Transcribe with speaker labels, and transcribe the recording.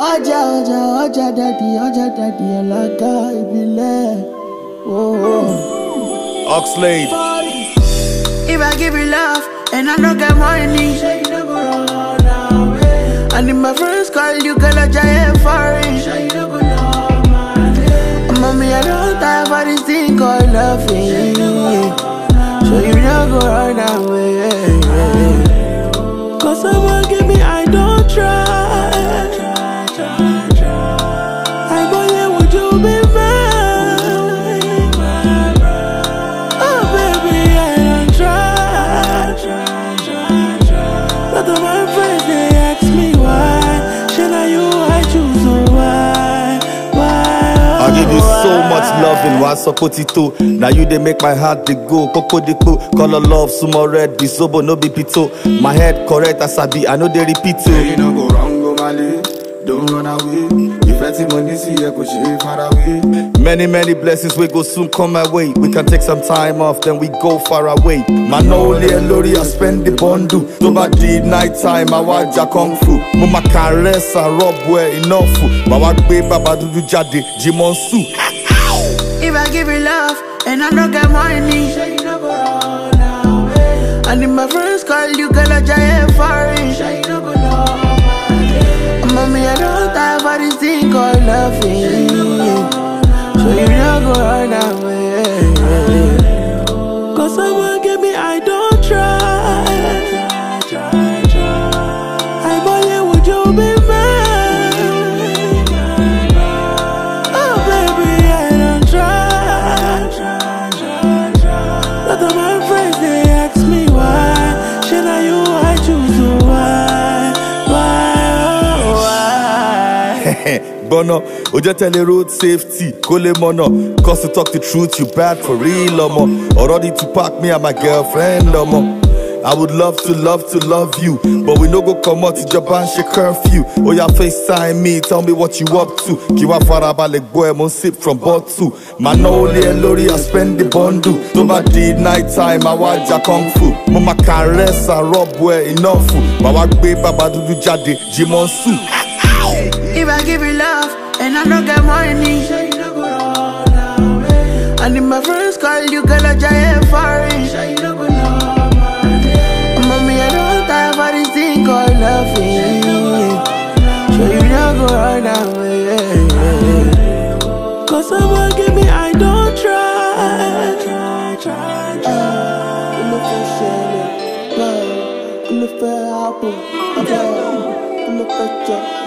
Speaker 1: Ọjà daddy, alaga ìbílẹ̀.
Speaker 2: Oxlade.
Speaker 1: If I give you love and I don't get money, and if my friends call you, girl, I giant foreign. Mommy, I don't time for this thing called loving. So you don't go run away. Cause someone give me, I don't try. I go there, would you be mine? Oh baby, I don't try. But my friends, they ask me why. Should I you, I choose, so why?
Speaker 2: I give you so much loving, why support it too? Now you they make my heart they go. Coco de co, color love, sumo red, be sober, no be pito. My head correct as I be, I know they repeat too.
Speaker 3: You don't go wrong, go Mali, don't run away. If I see money, see I go shave far away.
Speaker 2: Many blessings we go soon come my way. We can take some time off, then we go far away. Man only a lorry, I spend the bundle. So bad the night time, I watch ya kung fu. Mama caress and rub where enough. But what baby, baba do jade, Jimon Su.
Speaker 1: If I give you love and I don't get money, and if my friends call you, girl, I giant foreign. Mommy, I don't time for this thing called loving. So you don't go run away. Cause someone give me, I don't try. I believe, would you be mine? Oh baby, I don't try. But my friends, they ask me why. Should I you, I choose, so why?
Speaker 2: Bono, Oja tell the road safety, Kole mono. Cause to talk the truth, you bad for real, Already to pack me and my girlfriend, I would love to love you, but we no go come out to Japan, she curfew. Oh, ya FaceTime me, tell me what you up to. Kiwa faraba like boy, I'm on sip from bottle. Man only a lorry, I spend the bundle. So bad the night time, I watch ya kung fu. Mama caress and rub where enough. But what baby, baba do jade, Jimon Su.
Speaker 1: If I give you love and I don't get money, and if my friends call you, girl, I giant foreign. Mommy, I don't time for this thing called loving. So you don't go run away. Cause someone give me, I don't try. Come